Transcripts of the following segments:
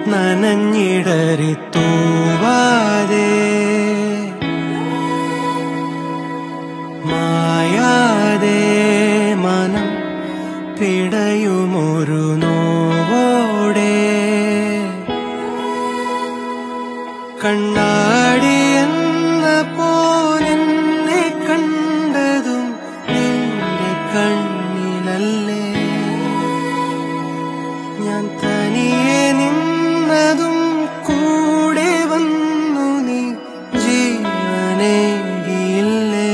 നനഞ്ഞിടറി തൂവാതെ മായാതെ മനം പിടയുമൊരു നോവോടെ കണ്ണാടിയെന്ന പോലെന്നെ കണ്ടതും നിന്റെ കണ്ണിലല്ലേ ഞാൻ തനിയെ നിന്നതും കൂടെ വന്നു നീ ജീവനേകിയില്ലേ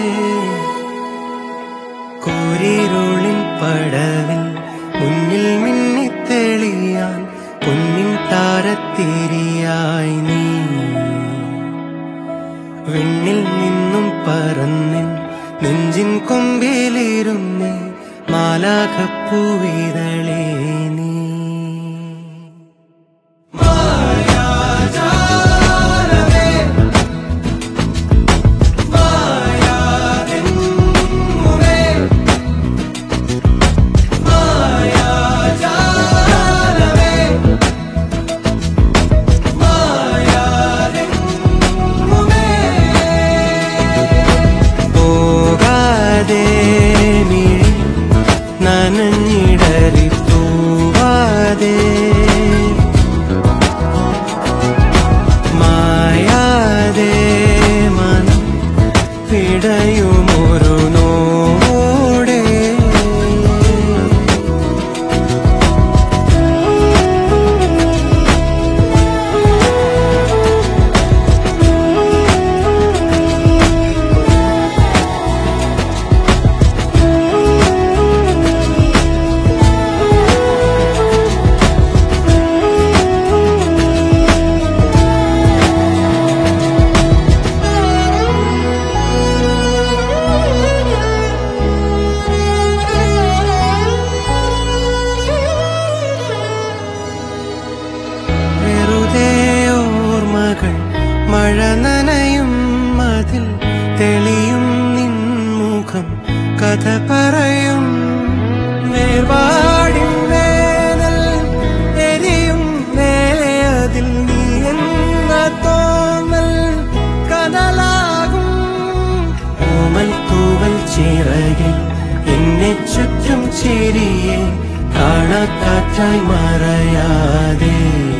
കോരിരുളിൻ പടവിൽ മുന്നിൽ മിന്നിത്തെളിയാൻ പൊന്നിൻ താരത്തിരിയായി നീ വിണ്ണിൽ നിന്നും പറന്നിൻ നെഞ്ചിൻ കൊമ്പിലിരുന്ന് മാലാഖപ്പൂവിതളേ നീ നനഞ്ഞിടറി തൂവാതെ മായാതെ മനം പിടയുമൊരു നോടെ മഴ നനയും മതിൽ തെളിയും നിൻമുഖം കഥ പറയും വേർപാടിൻ വേനൽ എരിയും മേലെ അതിൽ നീ എന്ന തോന്നൽ കടലാകും ഓമൽ തൂവൽ ചിറകിൽ എന്നെ ചുറ്റും ചിരിയെ കാണാക്കാറ്റായി മറയാതെ